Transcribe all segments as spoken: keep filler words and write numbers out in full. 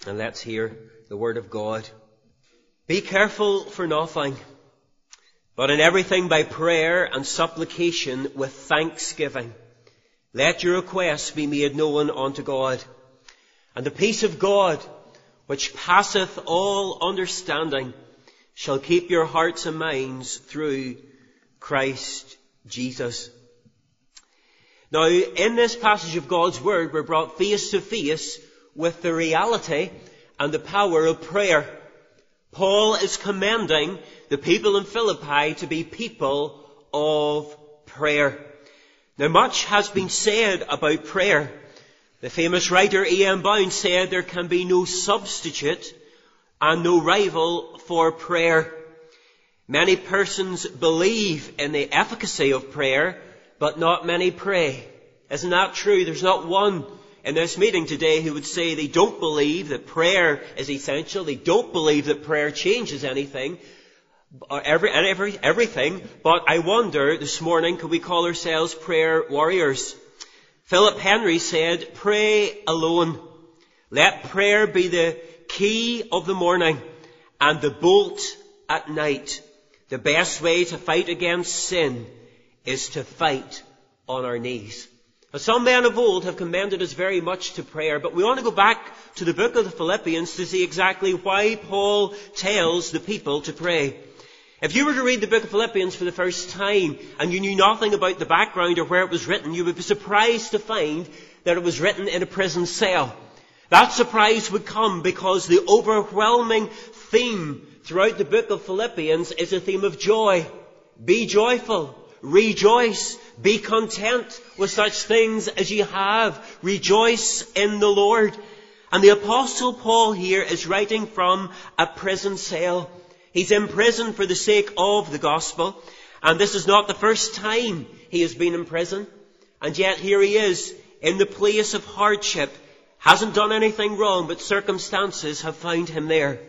And let's hear the word of God. Be careful for nothing, but in everything by prayer and supplication with thanksgiving. Let your requests be made known unto God. And the peace of God, which passeth all understanding, shall keep your hearts and minds through Christ Jesus. Now, in this passage of God's Word, we're brought face to face with the reality and the power of prayer. Paul is commending the people in Philippi to be people of prayer. Now, much has been said about prayer. The famous writer E M Bounds said there can be no substitute and no rival for prayer. Many persons believe in the efficacy of prayer, but not many pray. Isn't that true? There's not one in this meeting today who would say they don't believe that prayer is essential. They don't believe that prayer changes anything, or every, and every, everything. But I wonder this morning, could we call ourselves prayer warriors? Philip Henry said, pray alone. Let prayer be the key of the morning and the bolt at night. The best way to fight against sin is to fight on our knees. Now, some men of old have commended us very much to prayer, but we want to go back to the book of the Philippians to see exactly why Paul tells the people to pray. If you were to read the book of Philippians for the first time and you knew nothing about the background or where it was written, you would be surprised to find that it was written in a prison cell. That surprise would come because the overwhelming theme throughout the book of Philippians is a theme of joy. Be joyful. Rejoice. Be content with such things as you have. Rejoice in the Lord. And the Apostle Paul here is writing from a prison cell. He's in prison for the sake of the gospel. And this is not the first time he has been in prison. And yet here he is in the place of hardship. Hasn't done anything wrong, but circumstances have found him there.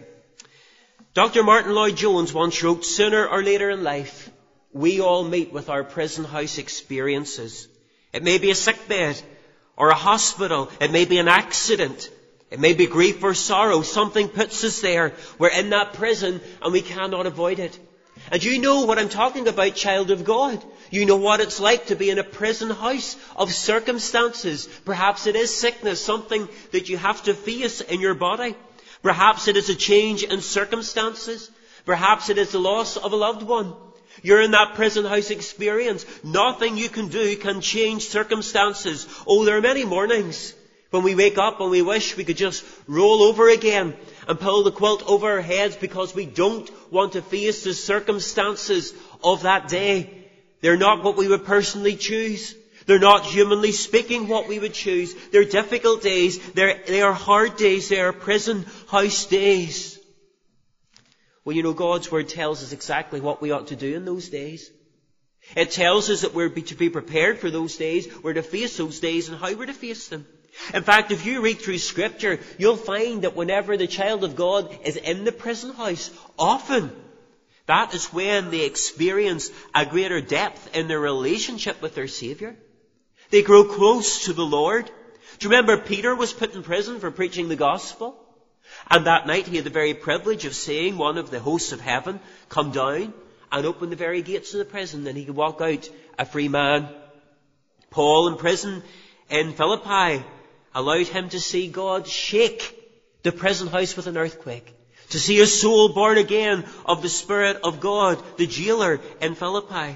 Doctor Martin Lloyd-Jones once wrote, sooner or later in life, we all meet with our prison house experiences. It may be a sickbed or a hospital. It may be an accident. It may be grief or sorrow. Something puts us there. We're in that prison and we cannot avoid it. And you know what I'm talking about, child of God. You know what it's like to be in a prison house of circumstances. Perhaps it is sickness, something that you have to face in your body. Perhaps it is a change in circumstances. Perhaps it is the loss of a loved one. You're in that prison house experience. Nothing you can do can change circumstances. Oh, there are many mornings when we wake up and we wish we could just roll over again and pull the quilt over our heads because we don't want to face the circumstances of that day. They're not what we would personally choose. They're not, humanly speaking, what we would choose. They're difficult days. They're, they are hard days. They are prison house days. Well, you know, God's Word tells us exactly what we ought to do in those days. It tells us that we're to be prepared for those days, we're to face those days and how we're to face them. In fact, if you read through Scripture, you'll find that whenever the child of God is in the prison house, often that is when they experience a greater depth in their relationship with their Saviour. They grow close to the Lord. Do you remember Peter was put in prison for preaching the gospel? And that night he had the very privilege of seeing one of the hosts of heaven come down and open the very gates of the prison, and he could walk out a free man. Paul in prison in Philippi allowed him to see God shake the prison house with an earthquake, to see a soul born again of the Spirit of God, the jailer in Philippi.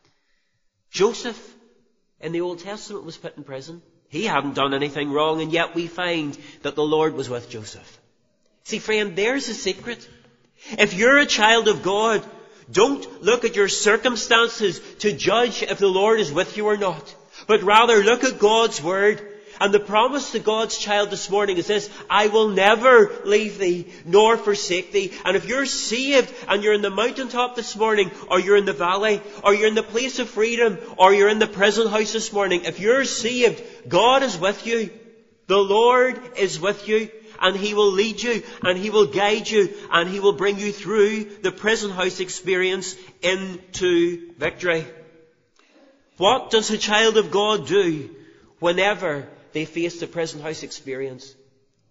Joseph in the Old Testament was put in prison. He hadn't done anything wrong, and yet we find that the Lord was with Joseph. See, friend, there's a secret. If you're a child of God, don't look at your circumstances to judge if the Lord is with you or not, but rather look at God's Word. And the promise to God's child this morning is this: I will never leave thee nor forsake thee. And if you're saved and you're in the mountaintop this morning, or you're in the valley, or you're in the place of freedom, or you're in the prison house this morning, if you're saved, God is with you. The Lord is with you. And He will lead you, and He will guide you, and He will bring you through the prison house experience into victory. What does a child of God do whenever they face the prison house experience?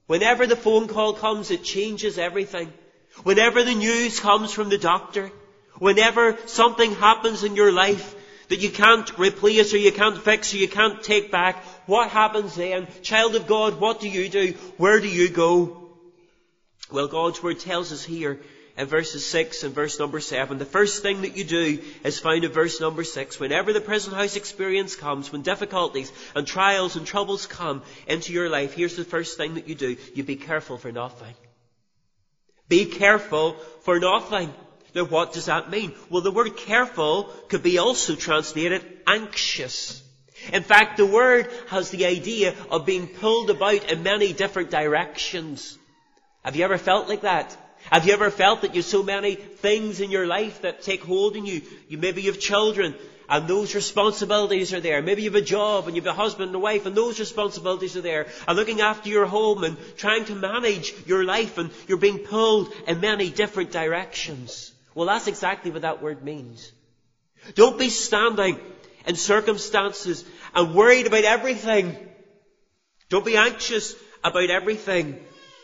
Whenever the phone call comes, it changes everything. Whenever the news comes from the doctor, whenever something happens in your life that you can't replace or you can't fix or you can't take back, what happens then? Child of God, what do you do? Where do you go? Well, God's Word tells us here in verses six and verse number seven, the first thing that you do is found in verse number six. Whenever the prison house experience comes, when difficulties and trials and troubles come into your life, here's the first thing that you do. You be careful for nothing. Be careful for nothing. Now, what does that mean? Well, the word careful could be also translated anxious. In fact, the word has the idea of being pulled about in many different directions. Have you ever felt like that? Have you ever felt that you have so many things in your life that take hold in you? You maybe you have children and those responsibilities are there. Maybe you have a job and you have a husband and a wife and those responsibilities are there. And looking after your home and trying to manage your life, and you're being pulled in many different directions. Well, that's exactly what that word means. Don't be standing in circumstances and worried about everything. Don't be anxious about everything.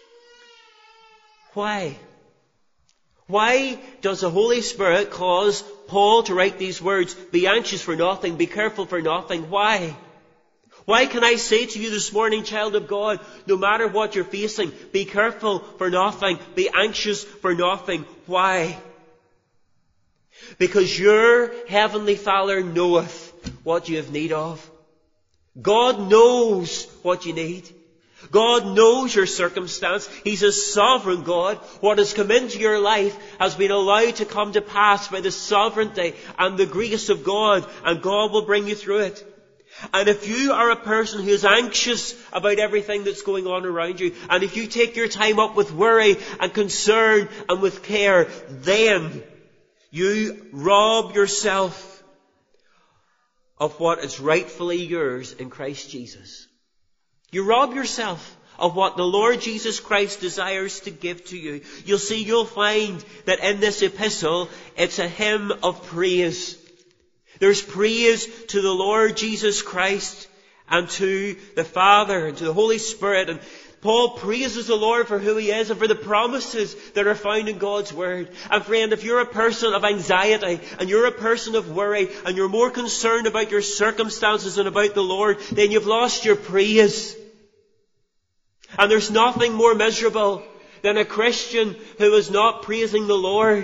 Why? Why does the Holy Spirit cause Paul to write these words, be anxious for nothing, be careful for nothing? Why? Why can I say to you this morning, child of God, no matter what you're facing, be careful for nothing, be anxious for nothing? Why? Because your heavenly Father knoweth what you have need of. God knows what you need. God knows your circumstance. He's a sovereign God. What has come into your life has been allowed to come to pass by the sovereignty and the grace of God, and God will bring you through it. And if you are a person who is anxious about everything that's going on around you, and if you take your time up with worry and concern and with care, then you rob yourself of what is rightfully yours in Christ Jesus. You rob yourself of what the Lord Jesus Christ desires to give to you. You'll see, you'll find that in this epistle, it's a hymn of praise. There's praise to the Lord Jesus Christ and to the Father and to the Holy Spirit. And Paul praises the Lord for who He is and for the promises that are found in God's Word. And friend, if you're a person of anxiety and you're a person of worry and you're more concerned about your circumstances than about the Lord, then you've lost your praise. And there's nothing more miserable than a Christian who is not praising the Lord.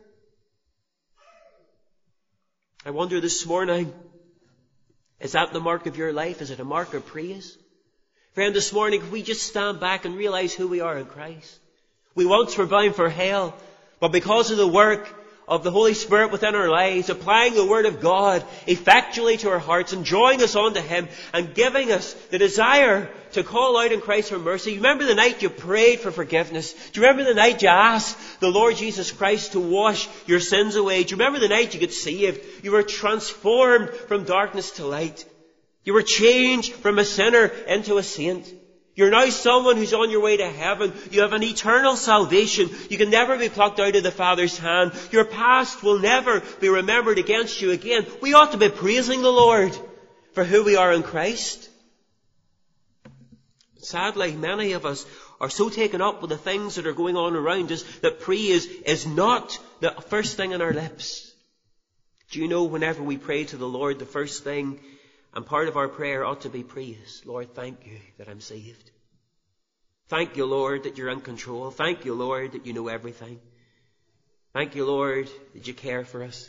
I wonder this morning, is that the mark of your life? Is it a mark of praise? Friend, this morning, if we just stand back and realize who we are in Christ. We once were bound for hell, but because of the work of the Holy Spirit within our lives, applying the Word of God effectually to our hearts and drawing us onto Him and giving us the desire to call out in Christ for mercy. You remember the night you prayed for forgiveness? Do you remember the night you asked the Lord Jesus Christ to wash your sins away? Do you remember the night you got saved? You were transformed from darkness to light. You were changed from a sinner into a saint. You're now someone who's on your way to heaven. You have an eternal salvation. You can never be plucked out of the Father's hand. Your past will never be remembered against you again. We ought to be praising the Lord for who we are in Christ. Sadly, many of us are so taken up with the things that are going on around us that praise is not the first thing on our lips. Do you know, whenever we pray to the Lord, the first thing and part of our prayer ought to be praise. Lord, thank you that I'm saved. Thank you, Lord, that you're in control. Thank you, Lord, that you know everything. Thank you, Lord, that you care for us.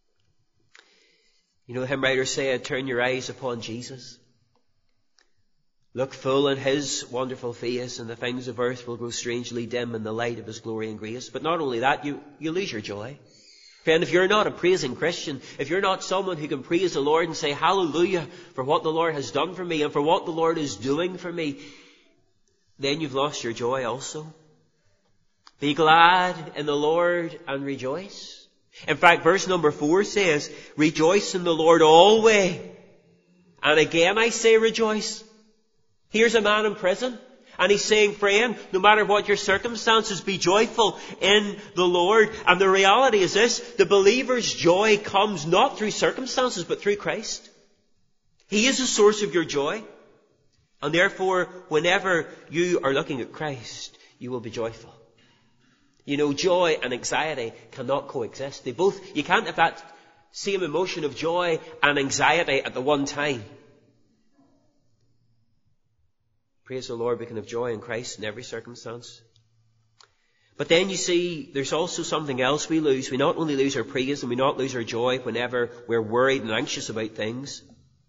You know, the hymn writer said, turn your eyes upon Jesus. Look full in His wonderful face, and the things of earth will grow strangely dim in the light of His glory and grace. But not only that, you, you lose your joy. Friend, if you're not a praising Christian, if you're not someone who can praise the Lord and say hallelujah for what the Lord has done for me and for what the Lord is doing for me, then you've lost your joy also. Be glad in the Lord and rejoice. In fact, verse number four says, rejoice in the Lord always. And again I say rejoice. Here's a man in prison. And he's saying, friend, no matter what your circumstances, be joyful in the Lord. And the reality is this, the believer's joy comes not through circumstances, but through Christ. He is the source of your joy. And therefore, whenever you are looking at Christ, you will be joyful. You know, joy and anxiety cannot coexist. They both, you can't have that same emotion of joy and anxiety at the one time. Praise the Lord, we can have joy in Christ in every circumstance. But then you see, there's also something else we lose. We not only lose our praise and we not lose our joy whenever we're worried and anxious about things,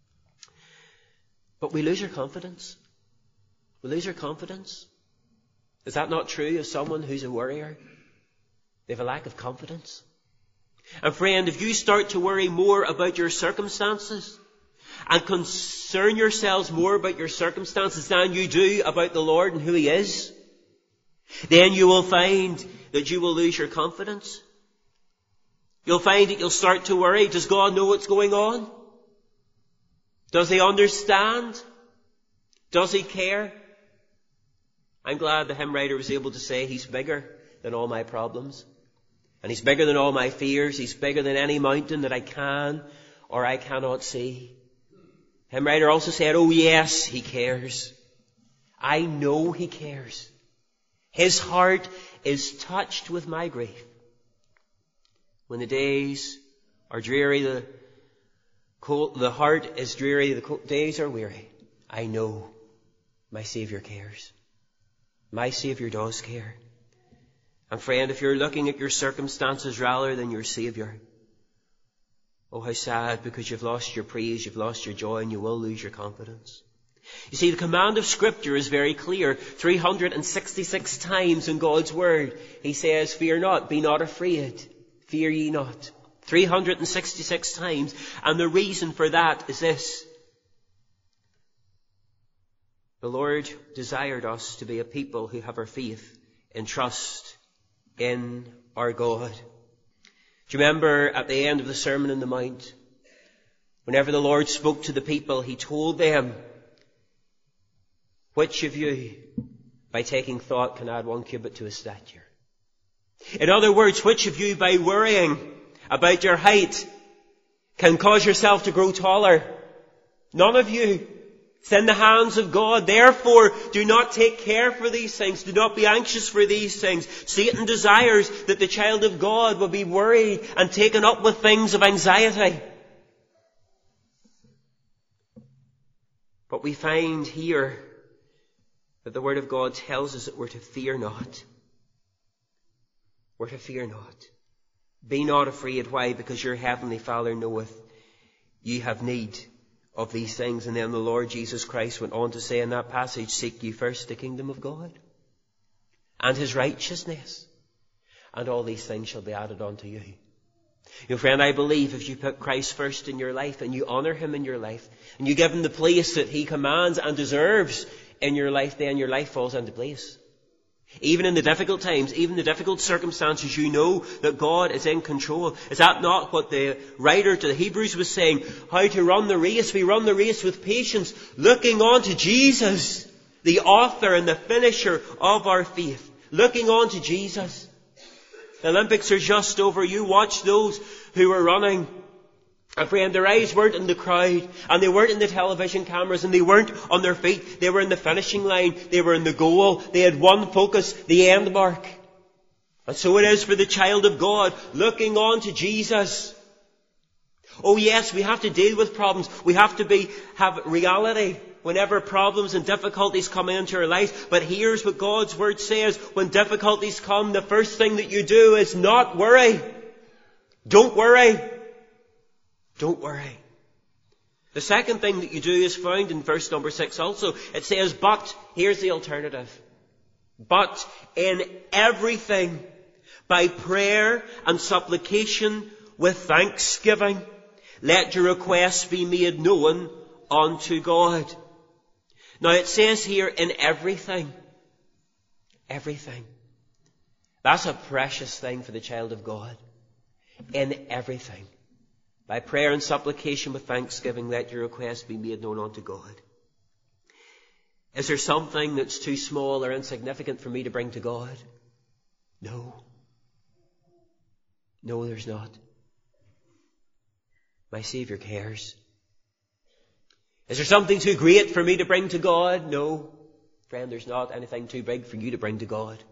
but we lose our confidence. We lose our confidence. Is that not true of someone who's a worrier? They have a lack of confidence. And friend, if you start to worry more about your circumstances and concern yourselves more about your circumstances than you do about the Lord and who He is, then you will find that you will lose your confidence. You'll find that you'll start to worry. Does God know what's going on? Does He understand? Does He care? I'm glad the hymn writer was able to say He's bigger than all my problems. And He's bigger than all my fears. He's bigger than any mountain that I can or I cannot see. The hymn writer also said, oh yes, He cares. I know He cares. His heart is touched with my grief. When the days are dreary, the cold, the heart is dreary, the cold, days are weary, I know my Saviour cares. My Saviour does care. And friend, if you're looking at your circumstances rather than your Saviour, oh how sad, because you've lost your praise, you've lost your joy, and you will lose your confidence. You see, the command of Scripture is very clear. three hundred sixty-six times in God's Word, He says, fear not, be not afraid, fear ye not. three hundred sixty-six times. And the reason for that is this. The Lord desired us to be a people who have our faith and trust in our God. Do you remember at the end of the Sermon on the Mount, whenever the Lord spoke to the people, He told them, which of you, by taking thought, can add one cubit to his stature? In other words, which of you, by worrying about your height, can cause yourself to grow taller? None of you. It's in the hands of God. Therefore, do not take care for these things. Do not be anxious for these things. Satan desires that the child of God will be worried and taken up with things of anxiety. But we find here that the Word of God tells us that we're to fear not. We're to fear not. Be not afraid. Why? Because your heavenly Father knoweth you have need of these things. And then the Lord Jesus Christ went on to say in that passage, seek ye first the kingdom of God and His righteousness, and all these things shall be added unto you. You know, friend, I believe if you put Christ first in your life and you honour Him in your life and you give Him the place that He commands and deserves in your life, then your life falls into place. Even in the difficult times, even the difficult circumstances, you know that God is in control. Is that not what the writer to the Hebrews was saying? How to run the race. We run the race with patience, looking on to Jesus, the author and the finisher of our faith. Looking on to Jesus. The Olympics are just over. You watch those who are running. And friend, their eyes weren't in the crowd, and they weren't in the television cameras, and they weren't on their feet. They were in the finishing line. They were in the goal. They had one focus, the end mark. And so it is for the child of God, looking on to Jesus. Oh yes, we have to deal with problems. We have to be, have reality whenever problems and difficulties come into our lives. But here's what God's Word says. When difficulties come, the first thing that you do is not worry. Don't worry. Don't worry. The second thing that you do is found in verse number six also. It says, but, here's the alternative. But in everything, by prayer and supplication with thanksgiving, let your requests be made known unto God. Now it says here, in everything. Everything. That's a precious thing for the child of God. In everything. By prayer and supplication with thanksgiving, let your requests be made known unto God. Is there something that's too small or insignificant for me to bring to God? No. No, there's not. My Saviour cares. Is there something too great for me to bring to God? No, friend, there's not anything too big for you to bring to God.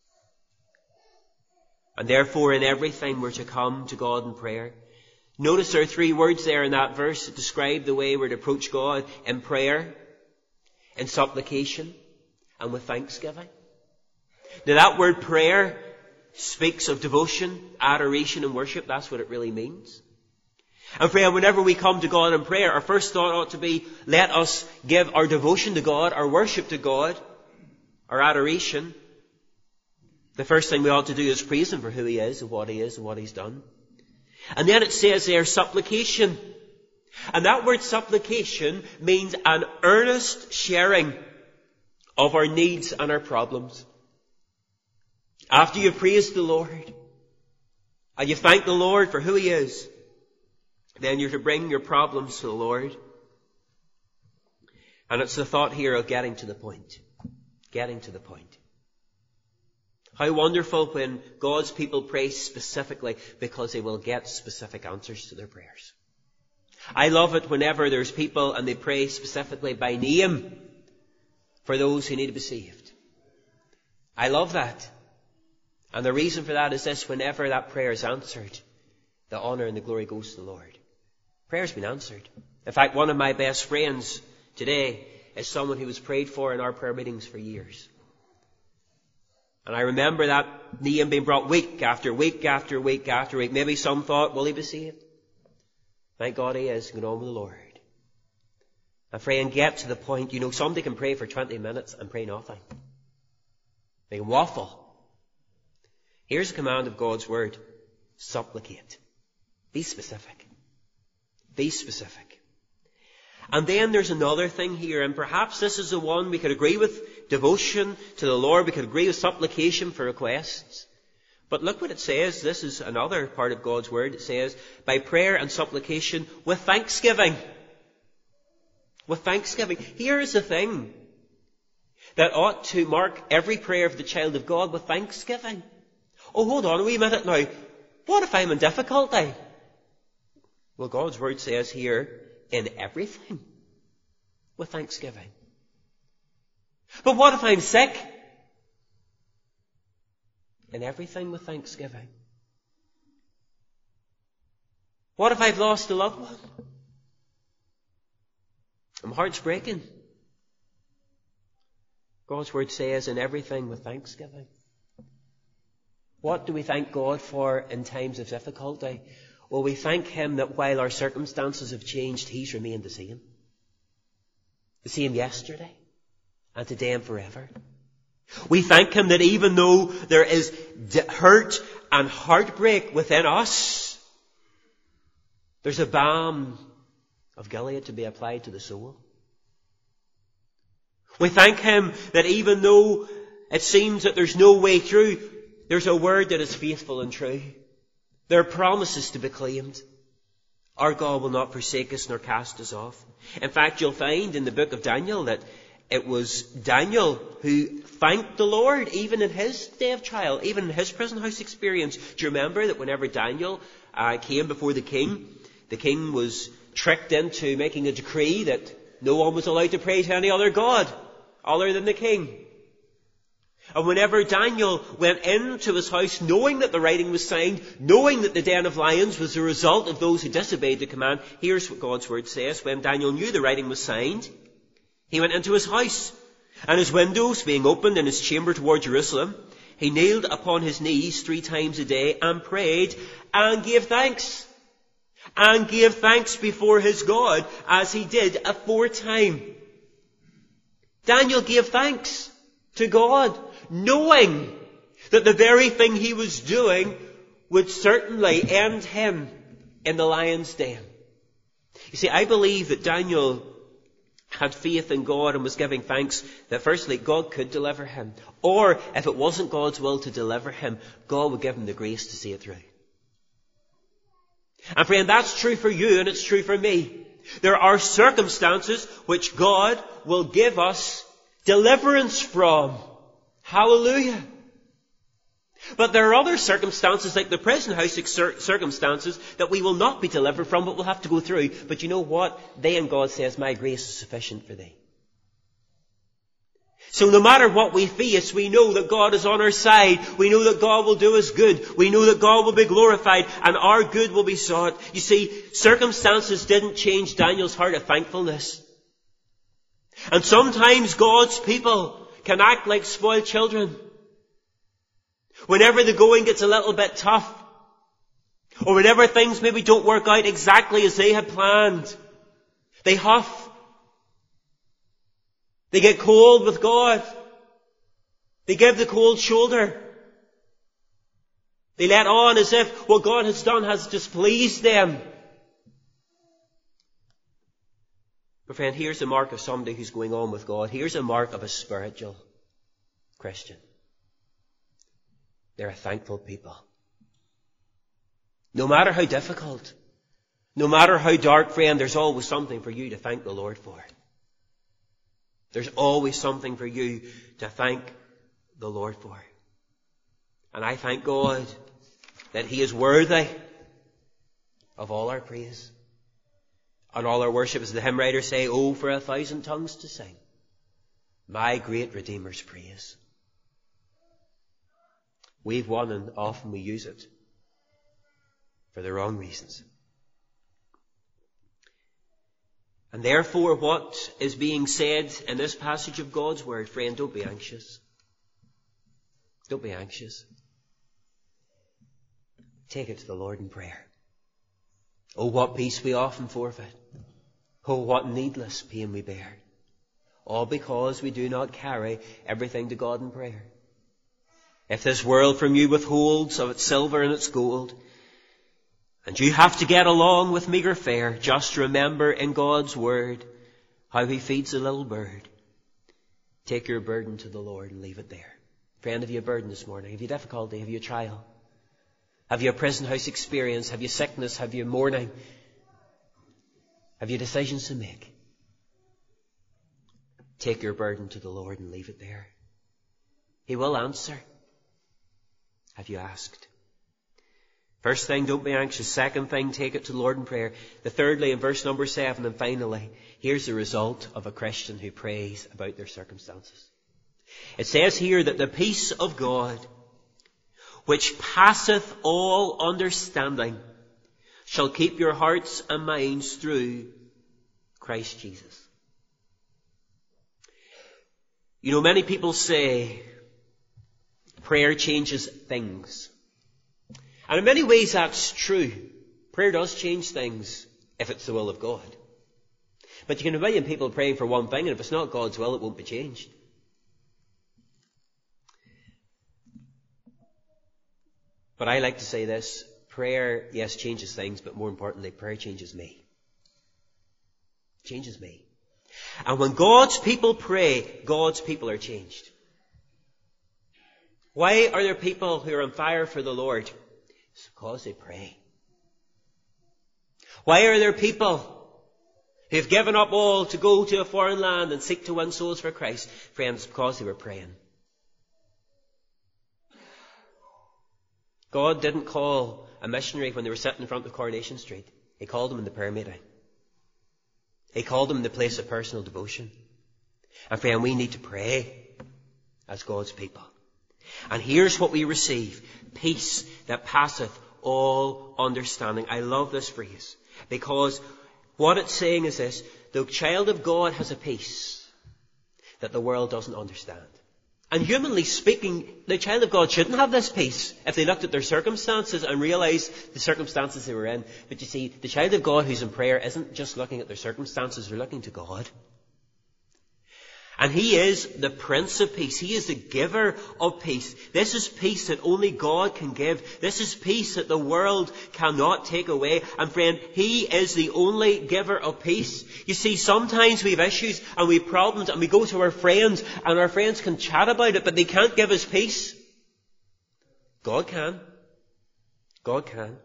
And therefore, in everything, we're to come to God in prayer. Notice there are three words there in that verse that describe the way we're to approach God: in prayer, in supplication, and with thanksgiving. Now that word prayer speaks of devotion, adoration and worship. That's what it really means. And friend, whenever we come to God in prayer, our first thought ought to be, let us give our devotion to God, our worship to God, our adoration. The first thing we ought to do is praise Him for who He is and what He is and what He's done. And then it says there, supplication. And that word supplication means an earnest sharing of our needs and our problems. After you've praised the Lord, and you've thanked the Lord for who He is, then you're to bring your problems to the Lord. And it's the thought here of getting to the point. Getting to the point. How wonderful when God's people pray specifically, because they will get specific answers to their prayers. I love it whenever there's people and they pray specifically by name for those who need to be saved. I love that. And the reason for that is this: whenever that prayer is answered, the honour and the glory goes to the Lord. Prayer's been answered. In fact, one of my best friends today is someone who was prayed for in our prayer meetings for years. And I remember that name being brought week after week after week after week. Maybe some thought, will he be saved? Thank God he is. Going on with the Lord. And friend, get to the point. You know, somebody can pray for twenty minutes and pray nothing. They can waffle. Here's a command of God's word. Supplicate. Be specific. Be specific. And then there's another thing here, and perhaps this is the one we could agree with: devotion to the Lord. We could agree with supplication for requests. But look what it says. This is another part of God's word. It says, by prayer and supplication with thanksgiving. With thanksgiving. Here is the thing that ought to mark every prayer of the child of God: with thanksgiving. Oh, hold on a wee minute now. What if I'm in difficulty? Well, God's word says here, in everything, with thanksgiving. But what if I'm sick? In everything, with thanksgiving. What if I've lost a loved one? My heart's breaking. God's word says, in everything, with thanksgiving. What do we thank God for in times of difficulty? Well, we thank Him that while our circumstances have changed, He's remained the same. The same yesterday and today and forever. We thank Him that even though there is hurt and heartbreak within us, there's a balm of Gilead to be applied to the soul. We thank Him that even though it seems that there's no way through, there's a word that is faithful and true. There are promises to be claimed. Our God will not forsake us nor cast us off. In fact, you'll find in the book of Daniel that it was Daniel who thanked the Lord even in his day of trial, even in his prison house experience. Do you remember that whenever Daniel uh, came before the king, the king was tricked into making a decree that no one was allowed to pray to any other god other than the king. And whenever Daniel went into his house, knowing that the writing was signed, knowing that the den of lions was the result of those who disobeyed the command, here's what God's word says. When Daniel knew the writing was signed, he went into his house, and his windows being opened in his chamber toward Jerusalem, he kneeled upon his knees three times a day and prayed and gave thanks. And gave thanks before his God as he did aforetime. Daniel gave thanks to God, knowing that the very thing he was doing would certainly end him in the lion's den. You see, I believe that Daniel had faith in God and was giving thanks that firstly God could deliver him, or if it wasn't God's will to deliver him, God would give him the grace to see it through. And friend, that's true for you and it's true for me. There are circumstances which God will give us deliverance from. Hallelujah. But there are other circumstances, like the prison house circumstances, that we will not be delivered from, but we'll have to go through. But you know what? Then God says, my grace is sufficient for thee. So no matter what we face, we know that God is on our side. We know that God will do us good. We know that God will be glorified and our good will be sought. You see, circumstances didn't change Daniel's heart of thankfulness. And sometimes God's people can act like spoiled children. Whenever the going gets a little bit tough, or whenever things maybe don't work out exactly as they had planned, they huff. They get cold with God. They give the cold shoulder. They let on as if what God has done has displeased them. But friend, here's a mark of somebody who's going on with God. Here's a mark of a spiritual Christian. They're a thankful people. No matter how difficult, no matter how dark, friend, there's always something for you to thank the Lord for. There's always something for you to thank the Lord for. And I thank God that He is worthy of all our praise and all our worship. As the hymn writers say, oh, for a thousand tongues to sing my great Redeemer's praise. We've one and often we use it for the wrong reasons. And therefore, what is being said in this passage of God's Word, friend, don't be anxious. Don't be anxious. Take it to the Lord in prayer. Oh, what peace we often forfeit. Oh, what needless pain we bear. All because we do not carry everything to God in prayer. If this world from you withholds of its silver and its gold, and you have to get along with meagre fare, just remember in God's Word how He feeds a little bird. Take your burden to the Lord and leave it there. Friend, have you a burden this morning? Have you difficulty? Have you a trial? Have you a prison house experience? Have you sickness? Have you mourning? Have you decisions to make? Take your burden to the Lord and leave it there. He will answer. Have you asked? First thing, don't be anxious. Second thing, take it to the Lord in prayer. The thirdly, in verse number seven, and finally, here's the result of a Christian who prays about their circumstances. It says here that the peace of God, which passeth all understanding, shall keep your hearts and minds through Christ Jesus. You know, many people say prayer changes things. And in many ways that's true. Prayer does change things if it's the will of God. But you can have a million people praying for one thing, and if it's not God's will, it won't be changed. But I like to say this. Prayer, yes, changes things, but more importantly, prayer changes me. Changes me. And when God's people pray, God's people are changed. Why are there people who are on fire for the Lord? It's because they pray. Why are there people who have given up all to go to a foreign land and seek to win souls for Christ? Friends, because they were praying. God didn't call a missionary when they were sitting in front of Coronation Street. He called them in the prayer meeting. He called them in the place of personal devotion. And friend, we need to pray as God's people. And here's what we receive. Peace that passeth all understanding. I love this phrase. Because what it's saying is this. The child of God has a peace that the world doesn't understand. And humanly speaking, the child of God shouldn't have this peace if they looked at their circumstances and realised the circumstances they were in. But you see, the child of God who's in prayer isn't just looking at their circumstances, they're looking to God. And He is the Prince of Peace. He is the giver of peace. This is peace that only God can give. This is peace that the world cannot take away. And friend, He is the only giver of peace. You see, sometimes we have issues and we have problems and we go to our friends and our friends can chat about it, but they can't give us peace. God can. God can.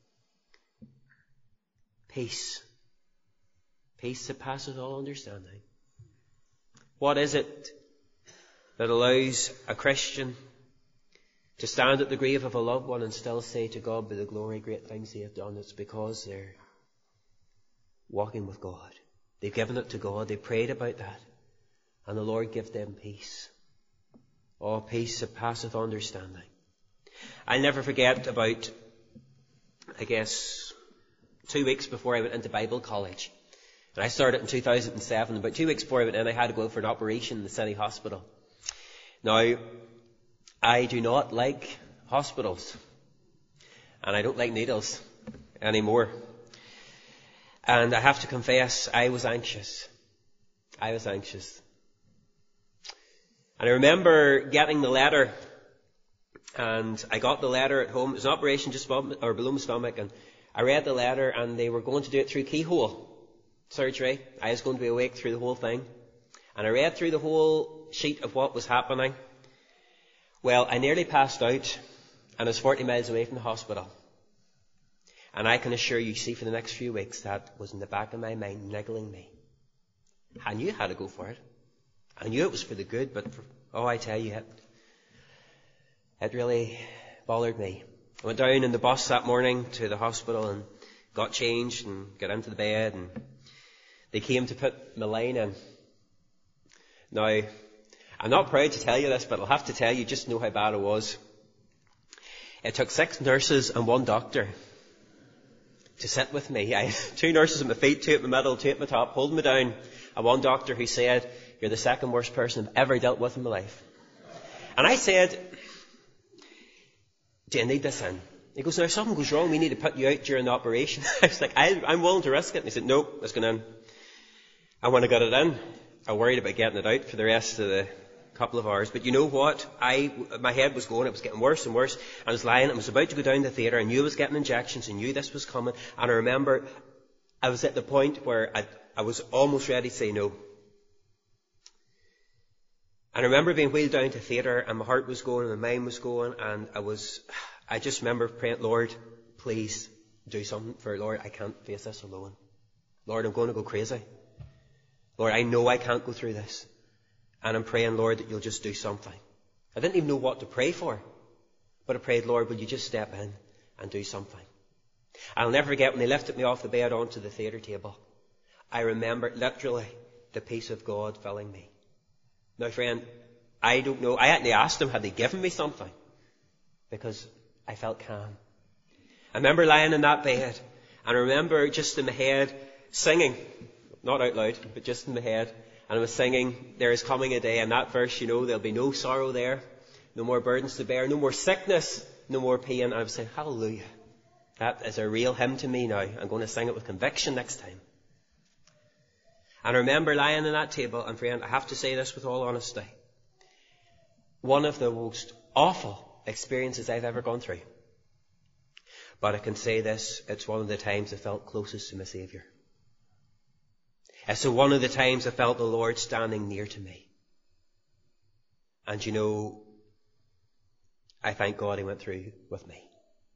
Peace. Peace that passeth all understanding. What is it that allows a Christian to stand at the grave of a loved one and still say to God be the glory, great things they have done. It's because they're walking with God. They've given it to God. They prayed about that. And the Lord give them peace. Oh, peace that passeth understanding. I'll never forget about, I guess, two weeks before I went into Bible college. And I started in two thousand seven. About two weeks before I went in, I had to go for an operation in the city hospital. Now, I do not like hospitals. And I don't like needles anymore. And I have to confess, I was anxious. I was anxious. And I remember getting the letter. And I got the letter at home. It was an operation just above, or below my stomach. And I read the letter, and they were going to do it through keyhole surgery. I was going to be awake through the whole thing. And I read through the whole sheet of what was happening. Well, I nearly passed out, and I was forty miles away from the hospital. And I can assure you, see, for the next few weeks, that was in the back of my mind, niggling me. I knew how to go for it. I knew it was for the good, but, for, oh, I tell you, it, it really bothered me. I went down in the bus that morning to the hospital and got changed and got into the bed, and they came to put my line in. Now, I'm not proud to tell you this, but I'll have to tell you just to know how bad it was. It took six nurses and one doctor to sit with me. I had two nurses at my feet, two at my middle, two at my top, holding me down, and one doctor who said, "You're the second worst person I've ever dealt with in my life." And I said, "Do you need this in?" He goes, "Now, if something goes wrong, we need to put you out during the operation." I was like, I, I'm willing to risk it. And he said, "Nope, it's going in." And when I got it in, I worried about getting it out for the rest of the couple of hours. But you know what? I, my head was going, it was getting worse and worse. I was lying, I was about to go down to the theatre. I knew I was getting injections. I knew this was coming. And I remember I was at the point where I, I was almost ready to say no. And I remember being wheeled down to theatre, and my heart was going and my mind was going, and I was, I just remember praying, "Lord, please do something for it. Lord, I can't face this alone. Lord, I'm going to go crazy. Lord, I know I can't go through this. And I'm praying, Lord, that you'll just do something." I didn't even know what to pray for. But I prayed, "Lord, will you just step in and do something?" I'll never forget when they lifted me off the bed onto the theatre table. I remember literally the peace of God filling me. Now, friend, I don't know. I actually asked them, had they given me something? Because I felt calm. I remember lying in that bed, and I remember just in my head singing, not out loud, but just in my head, and I was singing, "There is coming a day," and that verse, you know, there'll be no sorrow there, no more burdens to bear, no more sickness, no more pain. And I was saying, hallelujah. That is a real hymn to me now. I'm going to sing it with conviction next time. And I remember lying on that table, and friend, I have to say this with all honesty. One of the most awful experiences I've ever gone through. But I can say this, it's one of the times I felt closest to my Saviour. It's one of the times I felt the Lord standing near to me. And you know, I thank God He went through with me.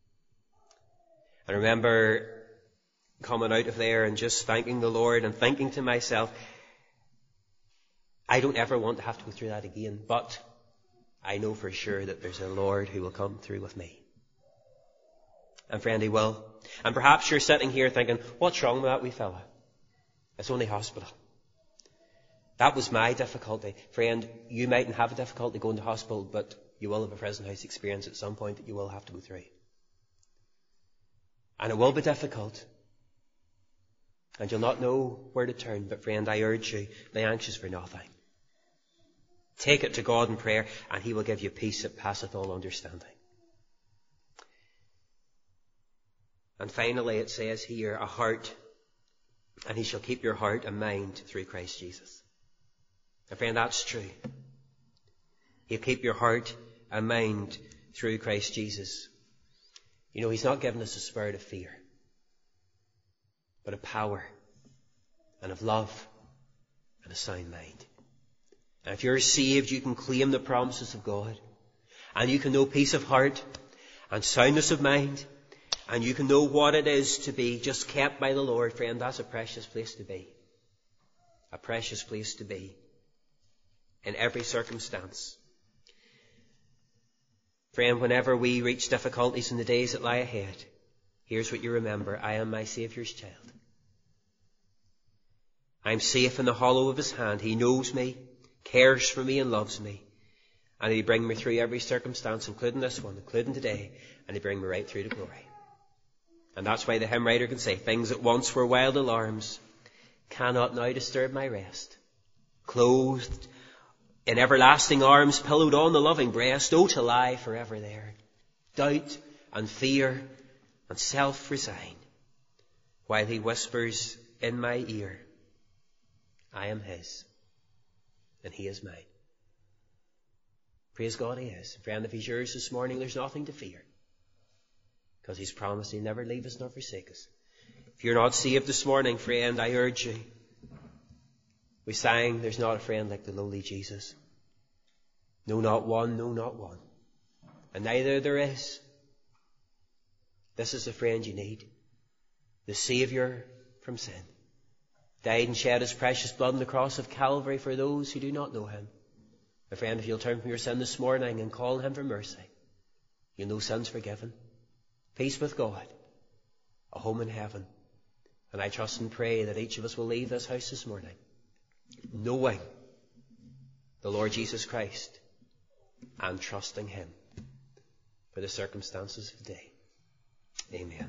I remember coming out of there and just thanking the Lord and thinking to myself, I don't ever want to have to go through that again, but I know for sure that there's a Lord who will come through with me. And friend, He will. And perhaps you're sitting here thinking, what's wrong with that wee fella? It's only hospital. That was my difficulty. Friend, you mightn't have a difficulty going to hospital, but you will have a prison house experience at some point that you will have to go through. And it will be difficult. And you'll not know where to turn. But friend, I urge you, be anxious for nothing. Take it to God in prayer, and He will give you peace that passeth all understanding. And finally, it says here, a heart, and He shall keep your heart and mind through Christ Jesus. And friend, that's true. He'll keep your heart and mind through Christ Jesus. You know, He's not given us a spirit of fear, but of power and of love and a sound mind. And if you're saved, you can claim the promises of God, and you can know peace of heart and soundness of mind, and you can know what it is to be just kept by the Lord. Friend, that's a precious place to be. A precious place to be in every circumstance. Friend, whenever we reach difficulties in the days that lie ahead, here's what you remember. I am my Saviour's child. I'm safe in the hollow of his hand. He knows me, cares for me and loves me. And he'll bring me through every circumstance, including this one, including today, and he'll bring me right through to glory. And that's why the hymn writer can say, things that once were wild alarms cannot now disturb my rest. Clothed in everlasting arms, pillowed on the loving breast, oh, to lie forever there. Doubt and fear and self resign, while he whispers in my ear, I am his, and he is mine. Praise God, he is. Friend, if he's yours this morning, there's nothing to fear, because he's promised he'll never leave us nor forsake us. If you're not saved this morning, friend, I urge you. We sang, there's not a friend like the lowly Jesus. No, not one, no, not one. And neither there is. This is the friend you need. The Saviour from sin. Died and shed his precious blood on the cross of Calvary for those who do not know him. My friend, if you'll turn from your sin this morning and call him for mercy, you'll know sins forgiven, peace with God, a home in heaven. And I trust and pray that each of us will leave this house this morning knowing the Lord Jesus Christ and trusting him for the circumstances of the day. Amen.